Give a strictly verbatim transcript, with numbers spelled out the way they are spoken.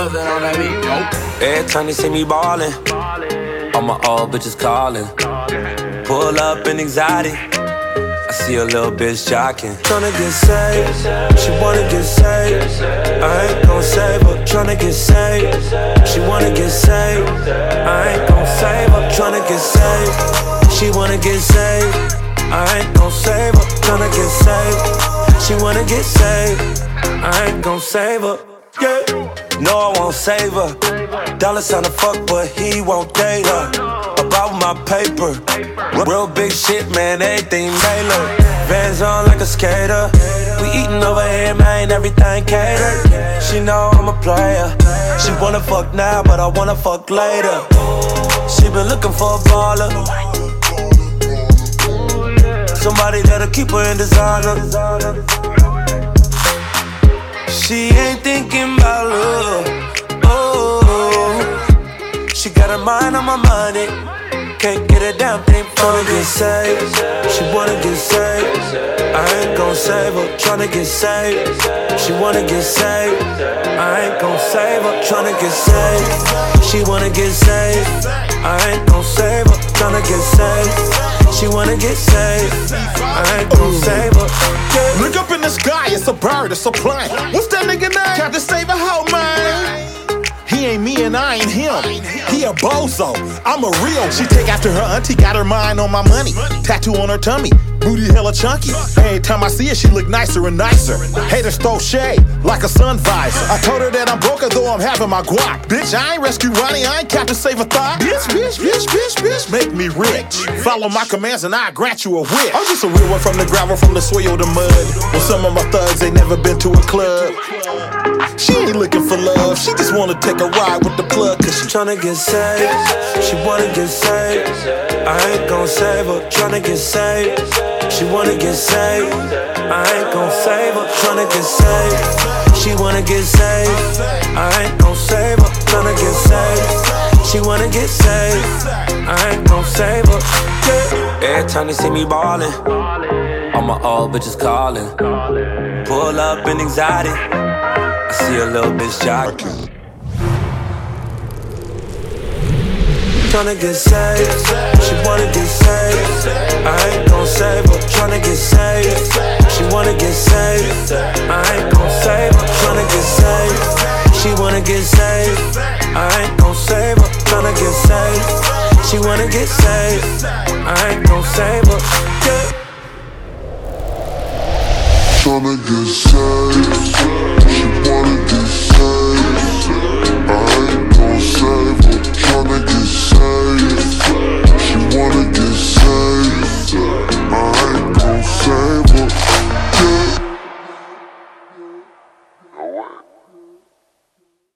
Put that on that beat, yo. Every time they see me ballin', all my old bitches callin'. Pull up in anxiety, I see a little bitch jockin'. Tryna get saved, she wanna get saved. I ain't gon' save her. Tryna get saved, she wanna get saved. I ain't gon' save her. Tryna get saved, she wanna get saved. I ain't gon' save her. Tryna get saved, she wanna get saved. I ain't gon' save her. Yeah. No, I won't save her. Dollar sign to fuck, but he won't date her. About my paper, real big shit, man, everything Mailer. Vans on like a skater. We eatin' over here, man, everything catered. She know I'm a player. She wanna fuck now, but I wanna fuck later. She been looking for a baller, somebody that'll keep her in designer. She ain't thinking about love, oh. She got her mind on my money, can't get a damn thing from it. Tryna get saved, she wanna get saved. I ain't gon' save her. Tryna get saved, she wanna get saved. I ain't gon' save her. Tryna get saved, she wanna get saved. I ain't gon' save her. Tryna get saved, she wanna get saved. I ain't gon' save her. Yeah. Look up in the sky, it's a bird, it's a plane. What's that nigga name? Captain Save a Hoe, man. He ain't me and I ain't him. He a bozo, I'm a real. She take after her auntie, got her mind on my money. Tattoo on her tummy, booty hella chunky. Every time I see her, she look nicer and nicer. Haters throw shade like a sun visor. I told her that I'm broke, though I'm having my guac. Bitch, I ain't rescue Ronnie, I ain't Captain Save a Thought. Bitch, bitch, bitch, bitch, bitch, make me rich. Follow my commands and I grant you a wish. I'm just a real one from the gravel, from the soil to mud. With some of my thugs ain't never been to a club. She ain't looking for love, she just wanna take a ride with the plug. Cause she tryna get saved, she wanna get saved. I ain't gon' save her. Tryna get saved, she wanna get saved. I ain't gon' save her. Tryna get saved, she wanna get saved. I ain't gon' save her. Tryna get saved, she wanna get saved. I ain't gon' save her. Yeah. Every time they see me ballin', all my old bitches callin'. Pull up in anxiety, I see a little bitch jockin'. Tryna get saved, she wanna get saved. I ain't gon' save her. Tryna get saved, she wanna get saved. I ain't gon' save her. Tryna get saved, she wanna get saved. I ain't gon' save her. Tryna get saved, she wanna get saved. I ain't gon' save her. Yeah. Tryna get saved.